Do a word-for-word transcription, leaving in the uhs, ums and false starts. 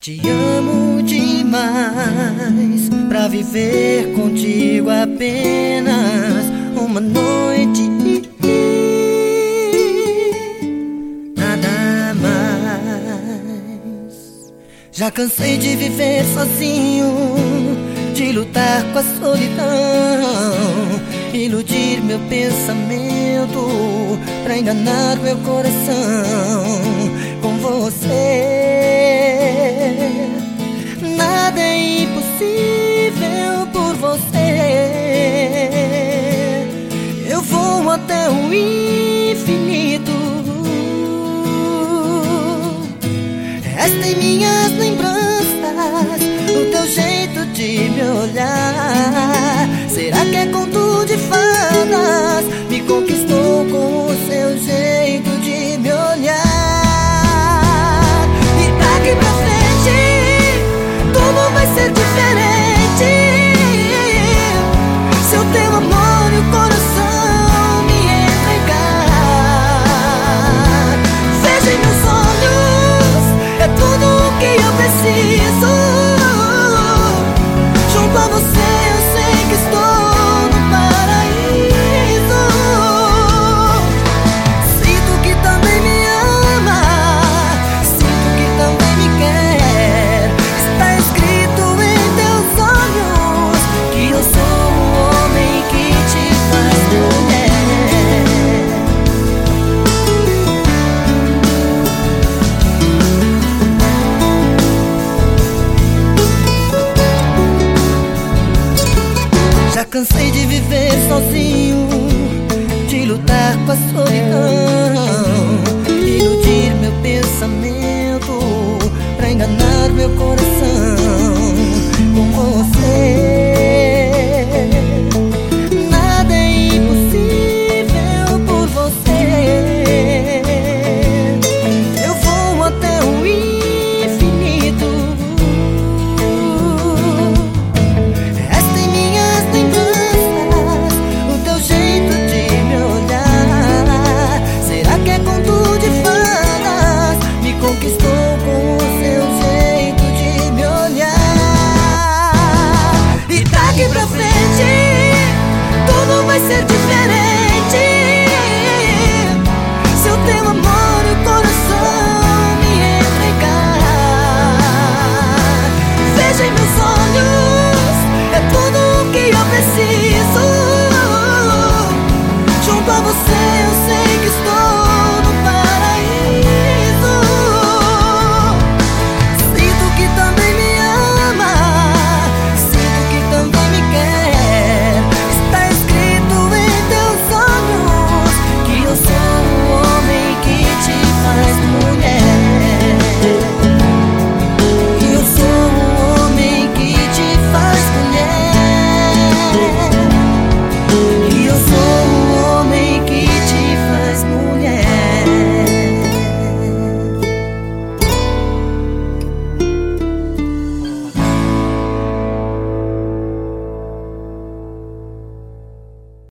Te amo demais pra viver contigo apenas uma noite, nada mais. Já cansei de viver sozinho, de lutar com a solidão, iludir meu pensamento pra enganar meu coração. Com você nada é impossível, por você eu vou até o infinito. Resta em minhas lembranças o teu jeito de me olhar. Será que é conto de fadas? Me conquistou com o seu jeito de me olhar. E daqui pra frente tudo vai ser diferente. Se o teu amor e o coração me entregar, veja em meus olhos, é tudo o que eu preciso. Junto a você eu sei que estou no paraíso. Sinto que também me ama, sinto que também me quer. Está escrito em teus olhos que eu sou o homem que te faz mulher. Já cansei de viver sozinho, de lutar com a solidão, iludir meu pensamento pra enganar meu coração.